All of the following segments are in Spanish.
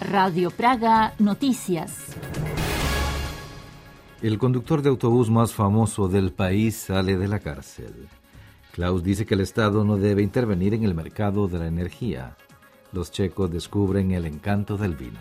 Radio Praga Noticias. El conductor de autobús más famoso del país sale de la cárcel. Klaus dice que el Estado no debe intervenir en el mercado de la energía. Los checos descubren el encanto del vino.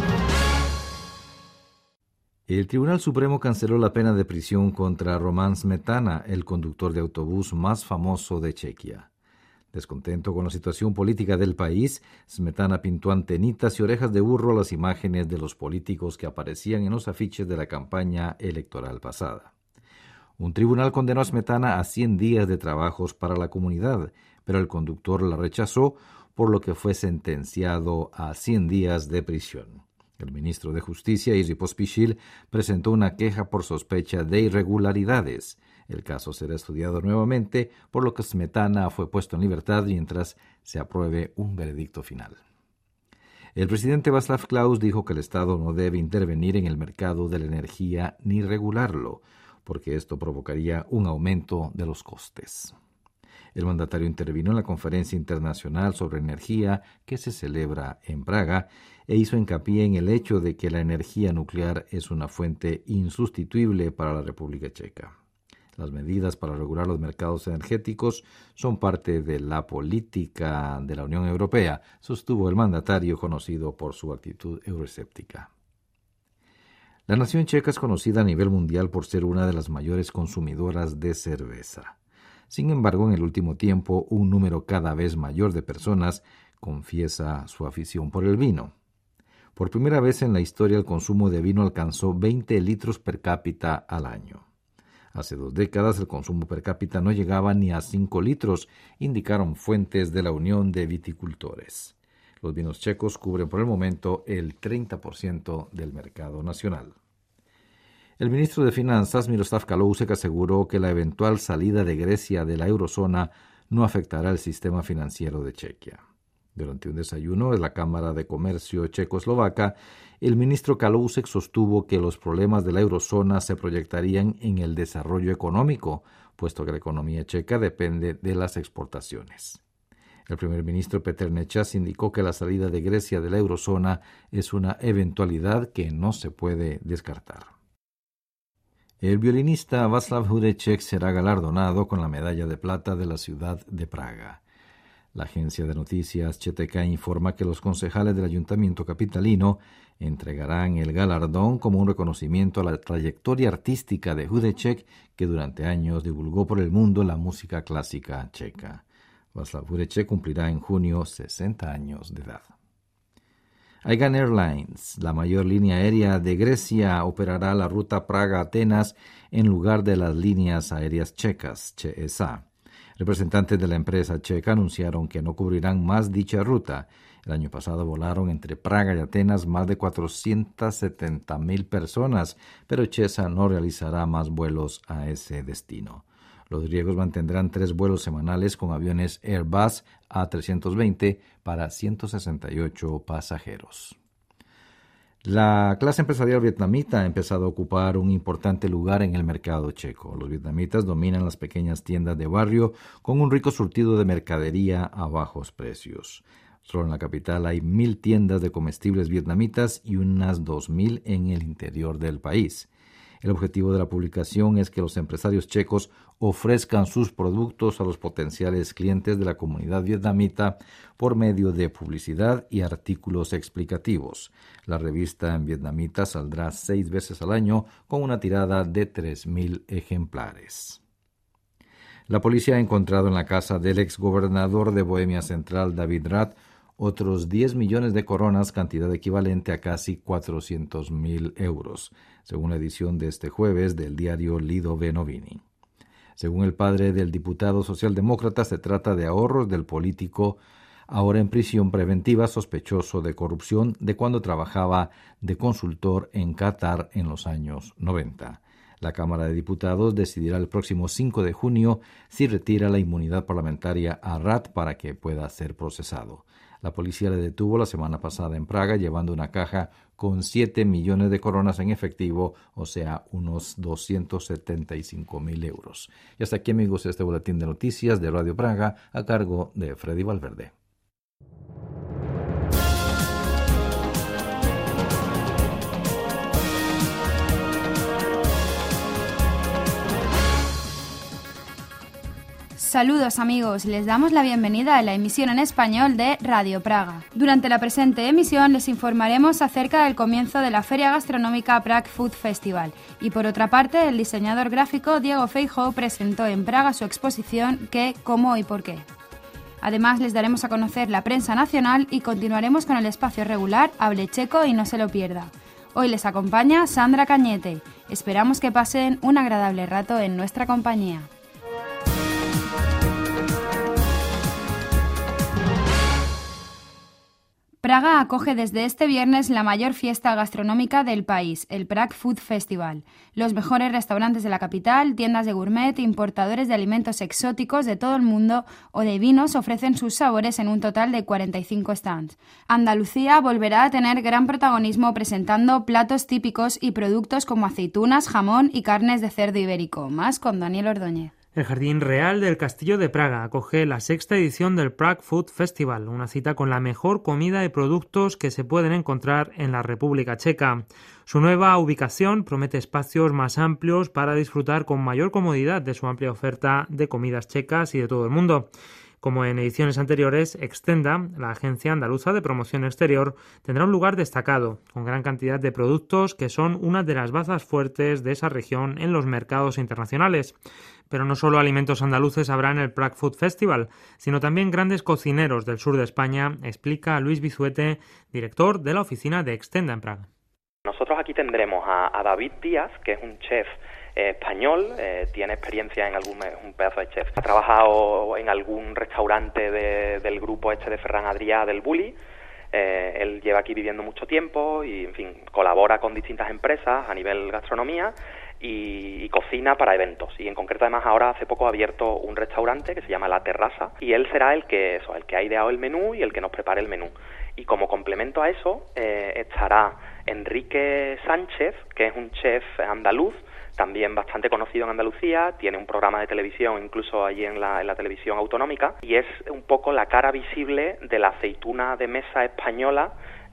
El Tribunal Supremo canceló la pena de prisión contra Roman Smetana, el conductor de autobús más famoso de Chequia. Descontento con la situación política del país, Smetana pintó antenitas y orejas de burro a las imágenes de los políticos que aparecían en los afiches de la campaña electoral pasada. Un tribunal condenó a Smetana a 100 días de trabajos para la comunidad, pero el conductor la rechazó, por lo que fue sentenciado a 100 días de prisión. El ministro de Justicia, Jiří Pospíšil, presentó una queja por sospecha de irregularidades. El caso será estudiado nuevamente, por lo que Smetana fue puesto en libertad mientras se apruebe un veredicto final. El presidente Václav Klaus dijo que el Estado no debe intervenir en el mercado de la energía ni regularlo, porque esto provocaría un aumento de los costes. El mandatario intervino en la Conferencia Internacional sobre Energía que se celebra en Praga e hizo hincapié en el hecho de que la energía nuclear es una fuente insustituible para la República Checa. Las medidas para regular los mercados energéticos son parte de la política de la Unión Europea, sostuvo el mandatario, conocido por su actitud euroescéptica. La nación checa es conocida a nivel mundial por ser una de las mayores consumidoras de cerveza. Sin embargo, en el último tiempo, un número cada vez mayor de personas confiesa su afición por el vino. Por primera vez en la historia, el consumo de vino alcanzó 20 litros per cápita al año. Hace 2 décadas, el consumo per cápita no llegaba ni a 5 litros, indicaron fuentes de la Unión de Viticultores. Los vinos checos cubren por el momento el 30% del mercado nacional. El ministro de Finanzas, Miroslav Kalousek, aseguró que la eventual salida de Grecia de la eurozona no afectará el sistema financiero de Chequia. Durante un desayuno en la Cámara de Comercio checoslovaca, el ministro Kalousek sostuvo que los problemas de la eurozona se proyectarían en el desarrollo económico, puesto que la economía checa depende de las exportaciones. El primer ministro Petr Nečas indicó que la salida de Grecia de la eurozona es una eventualidad que no se puede descartar. El violinista Václav Hudeček será galardonado con la medalla de plata de la ciudad de Praga. La agencia de noticias ČTK informa que los concejales del ayuntamiento capitalino entregarán el galardón como un reconocimiento a la trayectoria artística de Hudeček, que durante años divulgó por el mundo la música clásica checa. Václav Hudeček cumplirá en junio 60 años de edad. Aegean Airlines, la mayor línea aérea de Grecia, operará la ruta Praga-Atenas en lugar de las líneas aéreas checas, ČSA. Representantes de la empresa checa anunciaron que no cubrirán más dicha ruta. El año pasado volaron entre Praga y Atenas más de 470,000 personas, pero ČSA no realizará más vuelos a ese destino. Los griegos mantendrán 3 vuelos semanales con aviones Airbus A320 para 168 pasajeros. La clase empresarial vietnamita ha empezado a ocupar un importante lugar en el mercado checo. Los vietnamitas dominan las pequeñas tiendas de barrio con un rico surtido de mercadería a bajos precios. Solo en la capital hay 1,000 tiendas de comestibles vietnamitas y unas 2,000 en el interior del país. El objetivo de la publicación es que los empresarios checos ofrezcan sus productos a los potenciales clientes de la comunidad vietnamita por medio de publicidad y artículos explicativos. La revista en vietnamita saldrá 6 veces al año con una tirada de 3,000 ejemplares. La policía ha encontrado en la casa del exgobernador de Bohemia Central, David Rath, otros 10 millones de coronas, cantidad equivalente a casi 400,000 euros, según la edición de este jueves del diario Lido Venovini. Según el padre del diputado socialdemócrata, se trata de ahorros del político ahora en prisión preventiva sospechoso de corrupción de cuando trabajaba de consultor en Qatar en los años 90. La Cámara de Diputados decidirá el próximo 5 de junio si retira la inmunidad parlamentaria a Rath para que pueda ser procesado. La policía le detuvo la semana pasada en Praga llevando una caja con 7 millones de coronas en efectivo, o sea, unos 275,000 euros. Y hasta aquí, amigos, este boletín de noticias de Radio Praga a cargo de Freddy Valverde. Saludos amigos, les damos la bienvenida a la emisión en español de Radio Praga. Durante la presente emisión les informaremos acerca del comienzo de la feria gastronómica Prague Food Festival y por otra parte el diseñador gráfico Diego Feijóo presentó en Praga su exposición ¿Qué, cómo y por qué? Además les daremos a conocer la prensa nacional y continuaremos con el espacio regular Hable Checo y no se lo pierda. Hoy les acompaña Sandra Cañete. Esperamos que pasen un agradable rato en nuestra compañía. Praga acoge desde este viernes la mayor fiesta gastronómica del país, el Prague Food Festival. Los mejores restaurantes de la capital, tiendas de gourmet, importadores de alimentos exóticos de todo el mundo o de vinos ofrecen sus sabores en un total de 45 stands. Andalucía volverá a tener gran protagonismo presentando platos típicos y productos como aceitunas, jamón y carnes de cerdo ibérico. Más con Daniel Ordóñez. El Jardín Real del Castillo de Praga acoge la 6ª edición del Prague Food Festival, una cita con la mejor comida y productos que se pueden encontrar en la República Checa. Su nueva ubicación promete espacios más amplios para disfrutar con mayor comodidad de su amplia oferta de comidas checas y de todo el mundo. Como en ediciones anteriores, Extenda, la agencia andaluza de promoción exterior, tendrá un lugar destacado, con gran cantidad de productos que son una de las bazas fuertes de esa región en los mercados internacionales. Pero no solo alimentos andaluces habrá en el Prague Food Festival, sino también grandes cocineros del sur de España, explica Luis Bizuete, director de la oficina de Extenda en Praga. Nosotros aquí tendremos a David Díaz, que es un chef español, tiene experiencia en un pedazo de chef. Ha trabajado en algún restaurante del grupo de Ferran Adrià del Bulli. Él lleva aquí viviendo mucho tiempo y, en fin, colabora con distintas empresas a nivel gastronomía y cocina para eventos. Y en concreto, además, ahora hace poco ha abierto un restaurante que se llama La Terraza y él será el que ha ideado el menú y el que nos prepare el menú. Y como complemento a eso estará Enrique Sánchez, que es un chef andaluz, también bastante conocido en Andalucía, tiene un programa de televisión incluso allí en la televisión autonómica y es un poco la cara visible de la aceituna de mesa española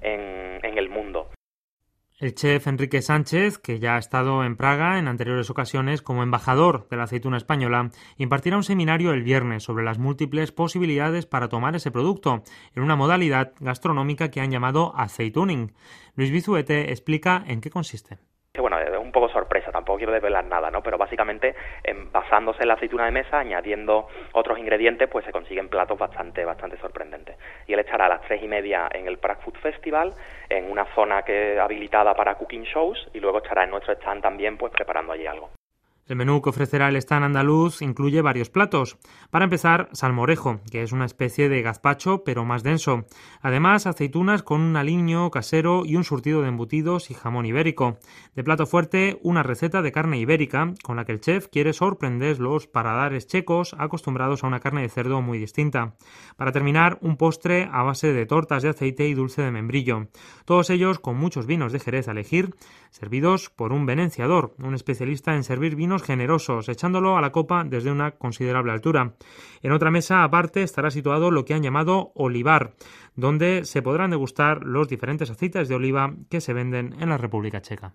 en el mundo. El chef Enrique Sánchez, que ya ha estado en Praga en anteriores ocasiones como embajador de la aceituna española, impartirá un seminario el viernes sobre las múltiples posibilidades para tomar ese producto, en una modalidad gastronómica que han llamado aceituning. Luis Bizuete explica en qué consiste. Bueno, es un poco sorpresa, tampoco quiero desvelar nada, ¿no? Pero básicamente, basándose en la aceituna de mesa, añadiendo otros ingredientes, pues se consiguen platos bastante sorprendentes. Y él estará a las 3:30 en el Prague Food Festival, en una zona habilitada para cooking shows, y luego estará en nuestro stand también, pues preparando allí algo. El menú que ofrecerá el stand andaluz incluye varios platos. Para empezar, salmorejo, que es una especie de gazpacho pero más denso. Además, aceitunas con un aliño casero y un surtido de embutidos y jamón ibérico. De plato fuerte, una receta de carne ibérica, con la que el chef quiere sorprender los paladares checos acostumbrados a una carne de cerdo muy distinta. Para terminar, un postre a base de tortas de aceite y dulce de membrillo. Todos ellos con muchos vinos de Jerez a elegir, servidos por un venenciador, un especialista en servir vinos generosos, echándolo a la copa desde una considerable altura. En otra mesa aparte estará situado lo que han llamado olivar, donde se podrán degustar los diferentes aceites de oliva que se venden en la República Checa.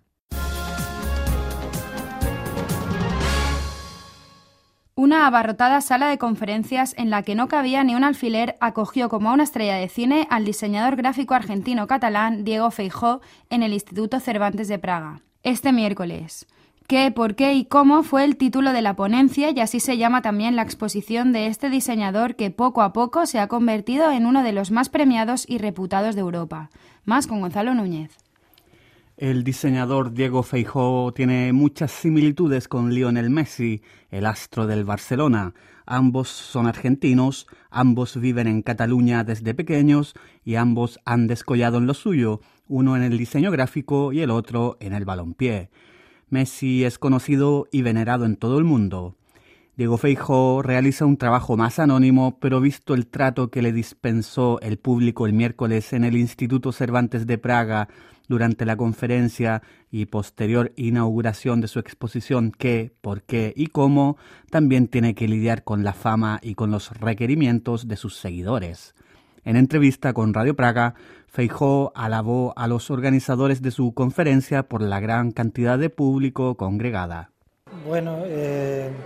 Una abarrotada sala de conferencias en la que no cabía ni un alfiler acogió como a una estrella de cine al diseñador gráfico argentino-catalán Diego Feijóo en el Instituto Cervantes de Praga. Este miércoles. ¿Qué, por qué y cómo? Fue el título de la ponencia y así se llama también la exposición de este diseñador que poco a poco se ha convertido en uno de los más premiados y reputados de Europa. Más con Gonzalo Núñez. El diseñador Diego Feijóo tiene muchas similitudes con Lionel Messi, el astro del Barcelona. Ambos son argentinos, ambos viven en Cataluña desde pequeños y ambos han descollado en lo suyo, uno en el diseño gráfico y el otro en el balompié. Messi es conocido y venerado en todo el mundo. Diego Feijóo realiza un trabajo más anónimo, pero visto el trato que le dispensó el público el miércoles en el Instituto Cervantes de Praga durante la conferencia y posterior inauguración de su exposición ¿Qué, por qué y cómo?, también tiene que lidiar con la fama y con los requerimientos de sus seguidores. En entrevista con Radio Praga, Feijóo alabó a los organizadores de su conferencia por la gran cantidad de público congregada. Bueno,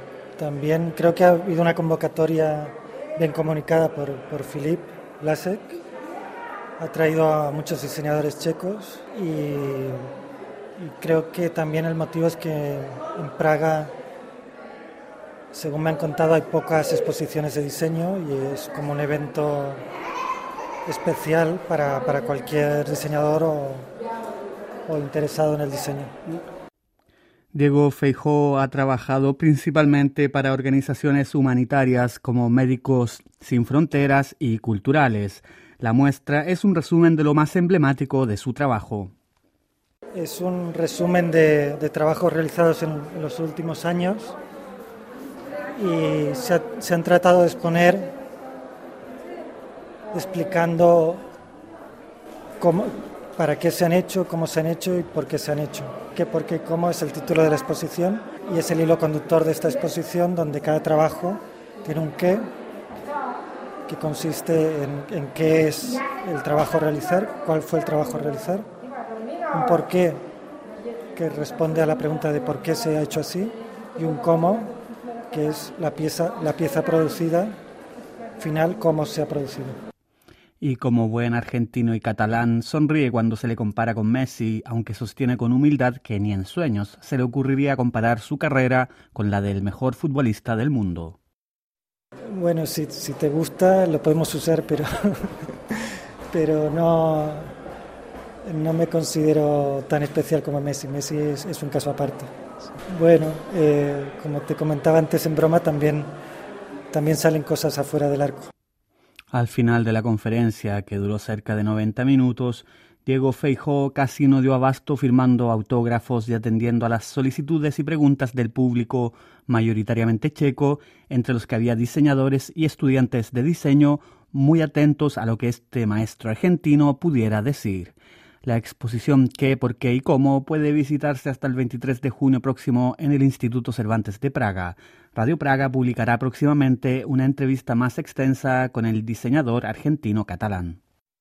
También creo que ha habido una convocatoria bien comunicada por Filip Lasek. Ha traído a muchos diseñadores checos y creo que también el motivo es que en Praga, según me han contado, hay pocas exposiciones de diseño y es como un evento especial para cualquier diseñador o interesado en el diseño. Diego Feijóo ha trabajado principalmente para organizaciones humanitarias como Médicos Sin Fronteras y culturales. La muestra es un resumen de lo más emblemático de su trabajo. Es un resumen de trabajos realizados en los últimos años y se han tratado de exponer explicando para qué se han hecho, cómo se han hecho y por qué se han hecho. ¿Qué, por qué, cómo es el título de la exposición y es el hilo conductor de esta exposición, donde cada trabajo tiene un qué, que consiste en qué es el trabajo a realizar, cuál fue el trabajo a realizar, un por qué, que responde a la pregunta de por qué se ha hecho así, y un cómo, que es la pieza producida final, cómo se ha producido. Y como buen argentino y catalán, sonríe cuando se le compara con Messi, aunque sostiene con humildad que ni en sueños se le ocurriría comparar su carrera con la del mejor futbolista del mundo. Bueno, si te gusta lo podemos usar, pero no me considero tan especial como Messi. Messi es un caso aparte. Bueno, como te comentaba antes en broma, también salen cosas afuera del arco. Al final de la conferencia, que duró cerca de 90 minutos, Diego Feijóo casi no dio abasto firmando autógrafos y atendiendo a las solicitudes y preguntas del público, mayoritariamente checo, entre los que había diseñadores y estudiantes de diseño muy atentos a lo que este maestro argentino pudiera decir. La exposición ¿Qué, por qué y cómo? Puede visitarse hasta el 23 de junio próximo en el Instituto Cervantes de Praga. Radio Praga publicará próximamente una entrevista más extensa con el diseñador argentino-catalán.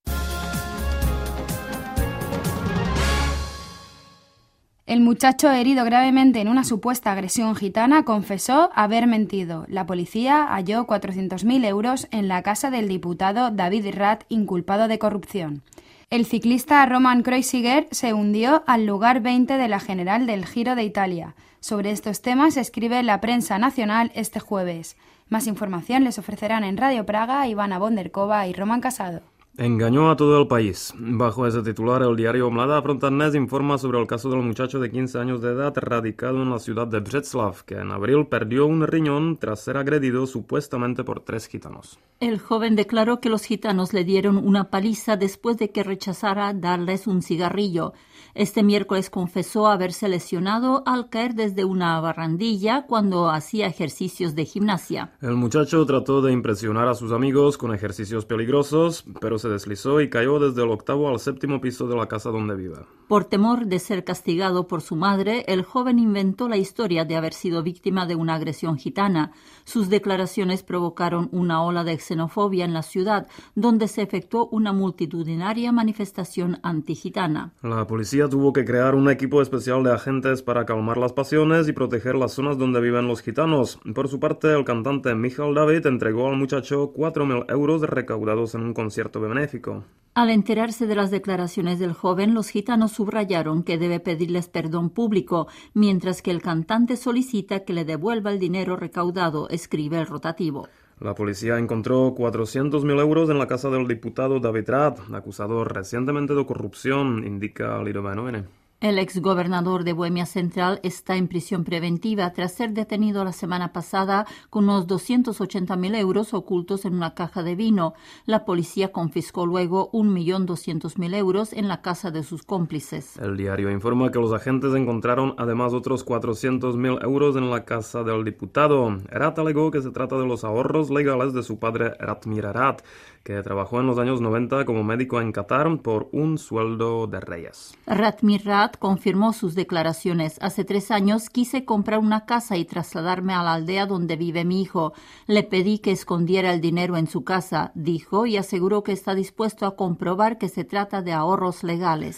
El muchacho herido gravemente en una supuesta agresión gitana confesó haber mentido. La policía halló 400.000 euros en la casa del diputado David Rath, inculpado de corrupción. El ciclista Roman Kreuziger se hundió al lugar 20 de la general del Giro de Italia. Sobre estos temas escribe la prensa nacional este jueves. Más información les ofrecerán en Radio Praga Ivana Bonderkova y Roman Casado. Engañó a todo el país. Bajo ese titular, el diario Mlada Frontanés informa sobre el caso del muchacho de 15 años de edad radicado en la ciudad de Břeclav, que en abril perdió un riñón tras ser agredido supuestamente por 3 gitanos. El joven declaró que los gitanos le dieron una paliza después de que rechazara darles un cigarrillo. Este miércoles confesó haberse lesionado al caer desde una barandilla cuando hacía ejercicios de gimnasia. El muchacho trató de impresionar a sus amigos con ejercicios peligrosos, pero se deslizó y cayó desde el 8º al 7º piso de la casa donde vive. Por temor de ser castigado por su madre, el joven inventó la historia de haber sido víctima de una agresión gitana. Sus declaraciones provocaron una ola de xenofobia en la ciudad, donde se efectuó una multitudinaria manifestación antigitana. La policía tuvo que crear un equipo especial de agentes para calmar las pasiones y proteger las zonas donde viven los gitanos. Por su parte, el cantante Michal David entregó al muchacho 4.000 euros recaudados en un concierto benéfico. Al enterarse de las declaraciones del joven, los gitanos subrayaron que debe pedirles perdón público, mientras que el cantante solicita que le devuelva el dinero recaudado, escribe el rotativo. La policía encontró 400.000 euros en la casa del diputado David Rath, acusado recientemente de corrupción, indica Lidové. El exgobernador de Bohemia Central está en prisión preventiva tras ser detenido la semana pasada con unos 280.000 euros ocultos en una caja de vino. La policía confiscó luego 1.200.000 euros en la casa de sus cómplices. El diario informa que los agentes encontraron además otros 400.000 euros en la casa del diputado. Rath alegó que se trata de los ahorros legales de su padre Ratmir Rath, que trabajó en los años 90 como médico en Qatar por un sueldo de reyes. Ratmir Rath confirmó sus declaraciones. Hace 3 años quise comprar una casa y trasladarme a la aldea donde vive mi hijo. Le pedí que escondiera el dinero en su casa, dijo, y aseguró que está dispuesto a comprobar que se trata de ahorros legales.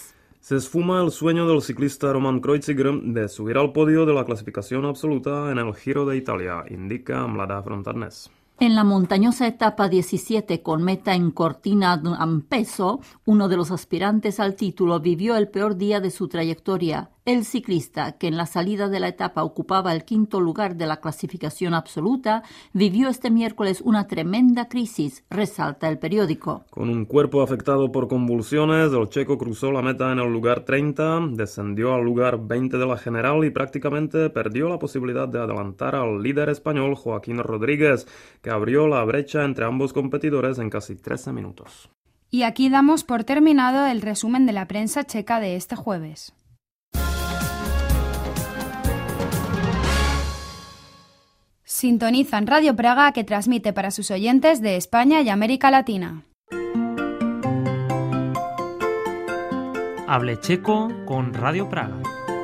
Se esfuma el sueño del ciclista Roman Kreuziger de subir al podio de la clasificación absoluta en el Giro de Italia, indica Mlada Frontarnés. En la montañosa etapa 17 con meta en Cortina d'Ampezzo, uno de los aspirantes al título vivió el peor día de su trayectoria. El ciclista, que en la salida de la etapa ocupaba el 5º lugar de la clasificación absoluta, vivió este miércoles una tremenda crisis, resalta el periódico. Con un cuerpo afectado por convulsiones, el checo cruzó la meta en el lugar 30, descendió al lugar 20 de la general y prácticamente perdió la posibilidad de adelantar al líder español Joaquín Rodríguez, que abrió la brecha entre ambos competidores en casi 13 minutos. Y aquí damos por terminado el resumen de la prensa checa de este jueves. Sintonizan Radio Praga, que transmite para sus oyentes de España y América Latina. Hable checo con Radio Praga.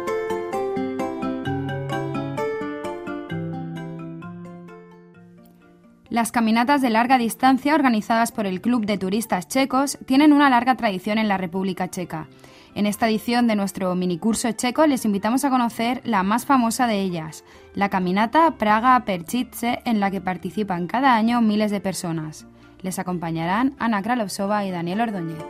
Las caminatas de larga distancia organizadas por el Club de Turistas Checos tienen una larga tradición en la República Checa. En esta edición de nuestro minicurso checo les invitamos a conocer la más famosa de ellas, la caminata Praga-Perčice, en la que participan cada año miles de personas. Les acompañarán Ana Kralovsova y Daniel Ordóñez.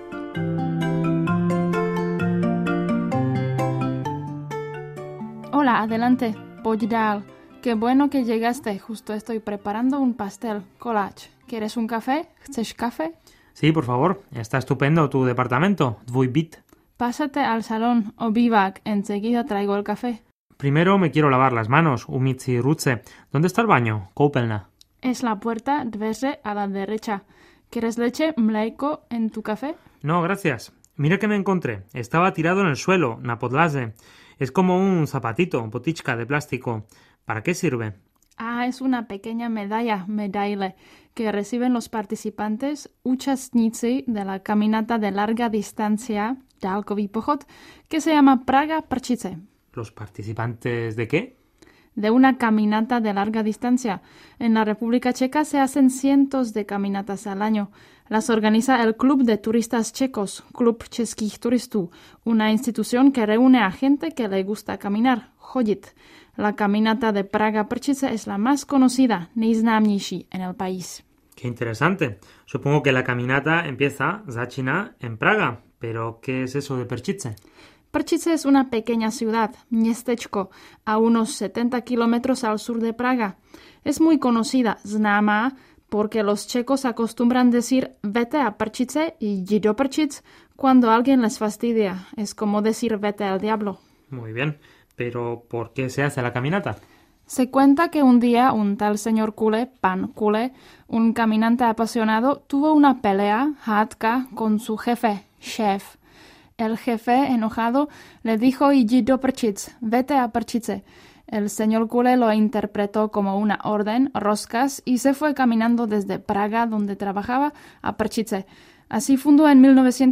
Hola, adelante, Pojdal. Qué bueno que llegaste, justo estoy preparando un pastel, collage. ¿Quieres un café? ¿Chceš café? Sí, por favor, está estupendo tu departamento, tvůj byt. Pásate al salón o bivac, enseguida traigo el café. Primero me quiero lavar las manos, umyť ruce. ¿Dónde está el baño? Koupelna. Es la puerta, dveře a la derecha. ¿Quieres leche, mléko en tu café? No, gracias. Mira que me encontré. Estaba tirado en el suelo, na podlaze. Es como un zapatito, botička de plástico. ¿Para qué sirve? Ah, es una pequeña medalla, medaille, que reciben los participantes účastníci de la caminata de larga distancia, dálkový pochod, que se llama Praga-Prčice. ¿Los participantes de qué? De una caminata de larga distancia. En la República Checa se hacen cientos de caminatas al año. Las organiza el Club de Turistas Checos, Klub Českých turistů, una institución que reúne a gente que le gusta caminar, chodit. La caminata de Praga-Prčice es la más conocida, nejznámější en el país. Qué interesante. Supongo que la caminata empieza, začíná, en Praga. ¿Pero qué es eso de Perčice? Prčice es una pequeña ciudad, městečko, a unos 70 kilómetros al sur de Praga. Es muy conocida, známá, porque los checos acostumbran decir vete a Prčice y jdi do Prčic cuando alguien les fastidia. Es como decir vete al diablo. Muy bien, pero ¿por qué se hace la caminata? Se cuenta que un día un tal señor Kule, pan Kule, un caminante apasionado, tuvo una pelea, hádka, con su jefe, šéf. El jefe, enojado, le dijo jdi do Prčic, vete a Prčice. El señor Kule lo interpretó como una orden, rozkaz, y se fue caminando desde Praga, donde trabajaba, a Prčice. Así fundó en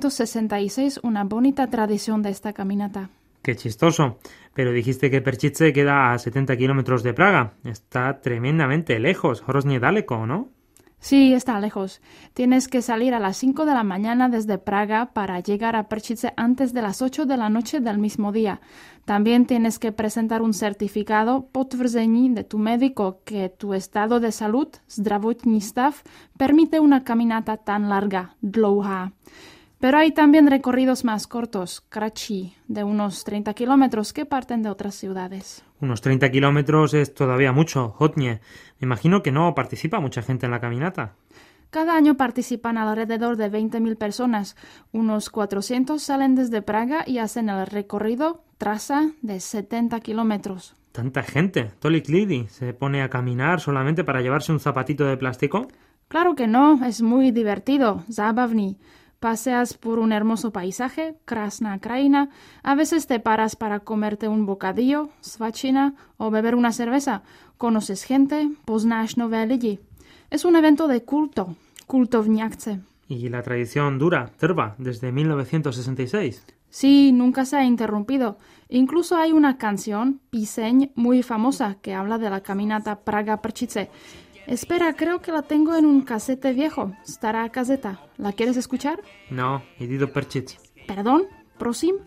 1966 una bonita tradición de esta caminata. Qué chistoso. Pero dijiste que Perčice queda a 70 kilómetros de Praga. Está tremendamente lejos. Hrozně daleko, ¿no? Sí, está lejos. Tienes que salir a las 5 de la mañana desde Praga para llegar a Perčice antes de las 8 de la noche del mismo día. También tienes que presentar un certificado, potvrzení de tu médico que tu estado de salud, zdravotní stav, permite una caminata tan larga, dlouhá. Pero hay también recorridos más cortos, kratší, de unos 30 kilómetros que parten de otras ciudades. Unos 30 kilómetros es todavía mucho, hodně. Me imagino que no participa mucha gente en la caminata. Cada año participan alrededor de 20.000 personas. Unos 400 salen desde Praga y hacen el recorrido, traza de 70 kilómetros. ¿Tanta gente? Tolik lidi se pone a caminar solamente para llevarse un zapatito de plástico? Claro que no, es muy divertido, zábavný. Paseas por un hermoso paisaje, krásná krajina, a veces te paras para comerte un bocadillo, svačina, o beber una cerveza. Conoces gente, poznáš nové lidi. Es un evento de culto, kultovní akce. ¿Y la tradición dura, trva, desde 1966? Sí, nunca se ha interrumpido. Incluso hay una canción, píseň, muy famosa que habla de la caminata Praga-Prčice. Espera, creo que la tengo en un casete viejo. Stará caseta. ¿La quieres escuchar? No, jdi do Prčic. Perdón, prosím.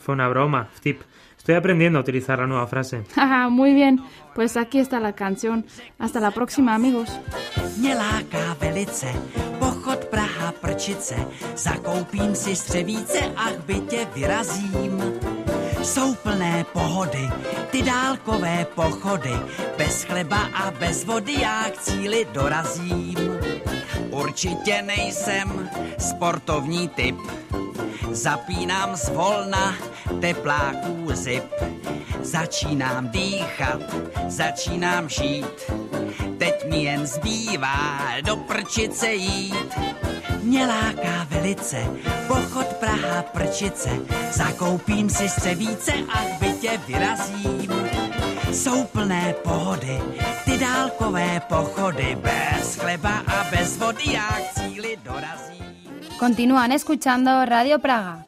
fue una broma, Vtip. Estoy aprendiendo a utilizar la nueva frase. Muy bien, pues aquí está la canción. Hasta la próxima, amigos. Mě láká velice pochod Praha Prčice, zakoupím si střevíce a k bytě vyrazím. Jsou plné pohody, ty dálkové pochody, bez chleba a bez vody já k cíli dorazím. Určitě nejsem sportovní typ, zapínám zvolna tepláků zip. Začínám dýchat, začínám žít, teď mi jen zbývá do Prčice jít. Mě láká velice pochod Praha Prčice, zakoupím si střevíce a k bytě vyrazím. Jsou plné pohody, ty dálkové pochody, bez chleba a bez vody já k cíli dorazím. Continúan escuchando Radio Praga.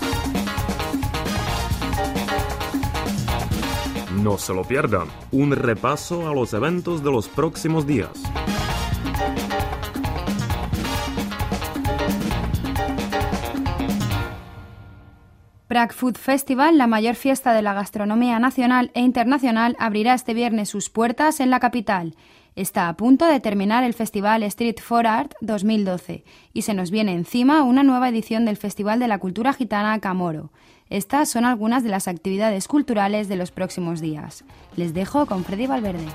No se lo pierdan, un repaso a los eventos de los próximos días. Prague Food Festival, la mayor fiesta de la gastronomía nacional e internacional, abrirá este viernes sus puertas en la capital. Está a punto de terminar el festival Street for Art 2012 y se nos viene encima una nueva edición del Festival de la Cultura Gitana Camoro. Estas son algunas de las actividades culturales de los próximos días. Les dejo con Freddy Valverde.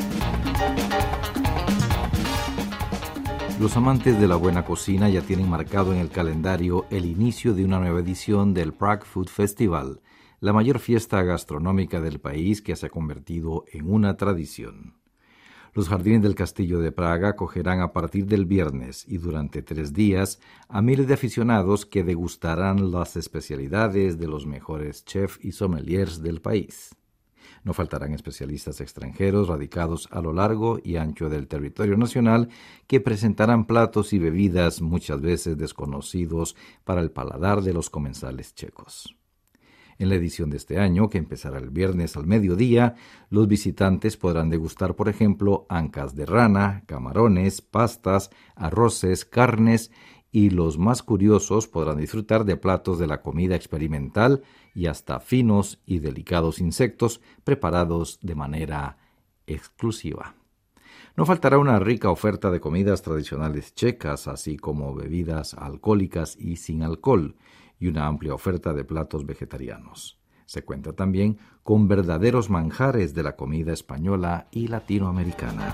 Los amantes de la buena cocina ya tienen marcado en el calendario el inicio de una nueva edición del Prague Food Festival, la mayor fiesta gastronómica del país que se ha convertido en una tradición. Los jardines del Castillo de Praga acogerán a partir del viernes y durante 3 días a miles de aficionados que degustarán las especialidades de los mejores chefs y sommeliers del país. No faltarán especialistas extranjeros radicados a lo largo y ancho del territorio nacional que presentarán platos y bebidas muchas veces desconocidos para el paladar de los comensales checos. En la edición de este año, que empezará el viernes al mediodía, los visitantes podrán degustar, por ejemplo, ancas de rana, camarones, pastas, arroces, carnes y los más curiosos podrán disfrutar de platos de la comida experimental y hasta finos y delicados insectos preparados de manera exclusiva. No faltará una rica oferta de comidas tradicionales checas, así como bebidas alcohólicas y sin alcohol, y una amplia oferta de platos vegetarianos. Se cuenta también con verdaderos manjares de la comida española y latinoamericana.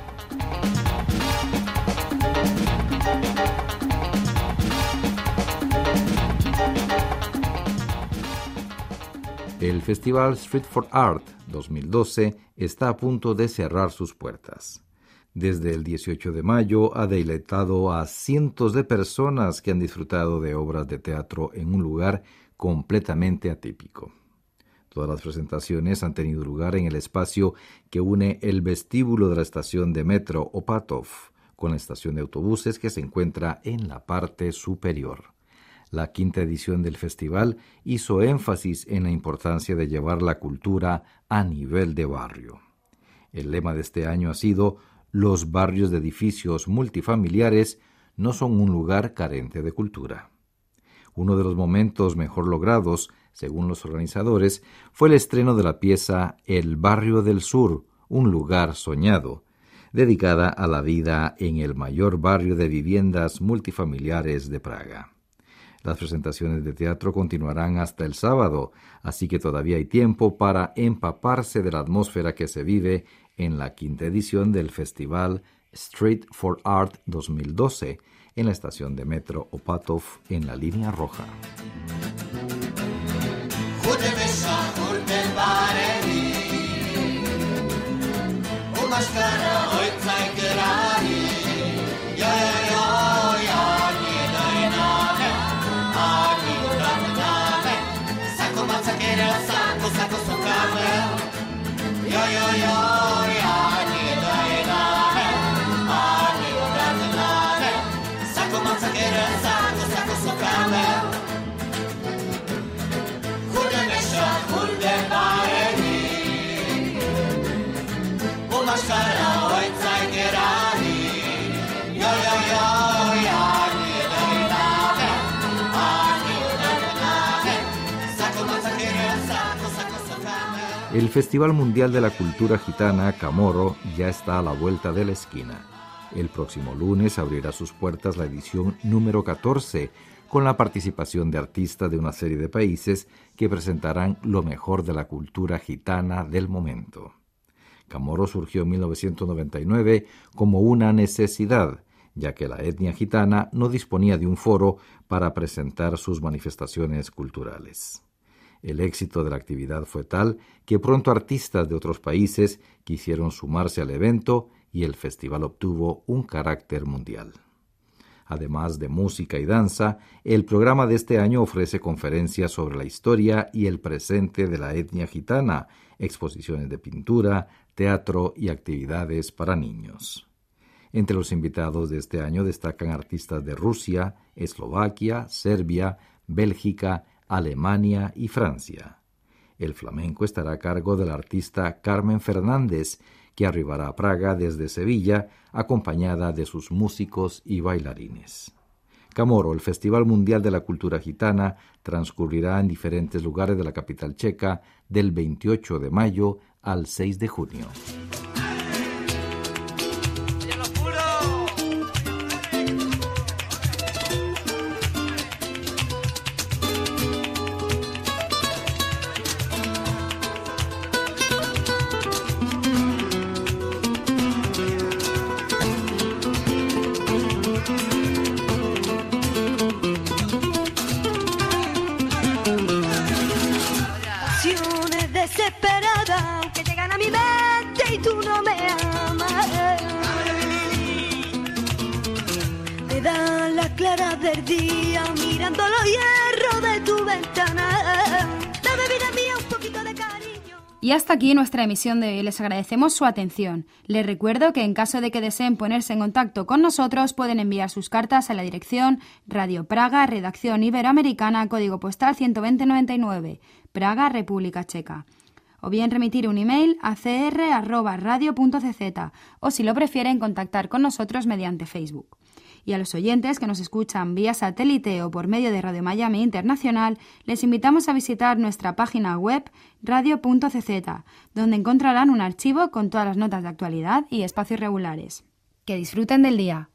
El Festival Street for Art 2012 está a punto de cerrar sus puertas. Desde el 18 de mayo ha deleitado a cientos de personas que han disfrutado de obras de teatro en un lugar completamente atípico. Todas las presentaciones han tenido lugar en el espacio que une el vestíbulo de la estación de metro Opatov con la estación de autobuses que se encuentra en la parte superior. La 5ª edición del festival hizo énfasis en la importancia de llevar la cultura a nivel de barrio. El lema de este año ha sido: los barrios de edificios multifamiliares no son un lugar carente de cultura. Uno de los momentos mejor logrados, según los organizadores, fue el estreno de la pieza El Barrio del Sur, un lugar soñado, dedicada a la vida en el mayor barrio de viviendas multifamiliares de Praga. Las presentaciones de teatro continuarán hasta el sábado, así que todavía hay tiempo para empaparse de la atmósfera que se vive en la 5ª edición del Festival Street for Art 2012 en la estación de metro Opatov en la línea roja. Sakoma El Festival Mundial de la Cultura Gitana Camorro ya está a la vuelta de la esquina. El próximo lunes abrirá sus puertas la edición número 14, con la participación de artistas de una serie de países que presentarán lo mejor de la cultura gitana del momento. Camorro surgió en 1999 como una necesidad, ya que la etnia gitana no disponía de un foro para presentar sus manifestaciones culturales. El éxito de la actividad fue tal que pronto artistas de otros países quisieron sumarse al evento y el festival obtuvo un carácter mundial. Además de música y danza, el programa de este año ofrece conferencias sobre la historia y el presente de la etnia gitana, exposiciones de pintura, teatro y actividades para niños. Entre los invitados de este año destacan artistas de Rusia, Eslovaquia, Serbia, Bélgica, Alemania y Francia. El flamenco estará a cargo del artista Carmen Fernández, que arribará a Praga desde Sevilla, acompañada de sus músicos y bailarines. Camorro, el Festival Mundial de la Cultura Gitana, transcurrirá en diferentes lugares de la capital checa del 28 de mayo al 6 de junio. Desesperada que llegan a mi mente y tú no me amas. Me dan las claras del día mirando los hierros de tu ventana. Dame vida mía un poquito de cariño. Y hasta aquí nuestra emisión de hoy. Les agradecemos su atención. Les recuerdo que en caso de que deseen ponerse en contacto con nosotros pueden enviar sus cartas a la dirección Radio Praga, Redacción Iberoamericana, Código Postal 12099, Praga, República Checa. O bien remitir un email a cr@radio.cz o si lo prefieren contactar con nosotros mediante Facebook. Y a los oyentes que nos escuchan vía satélite o por medio de Radio Miami Internacional, les invitamos a visitar nuestra página web radio.cz, donde encontrarán un archivo con todas las notas de actualidad y espacios regulares. Que disfruten del día.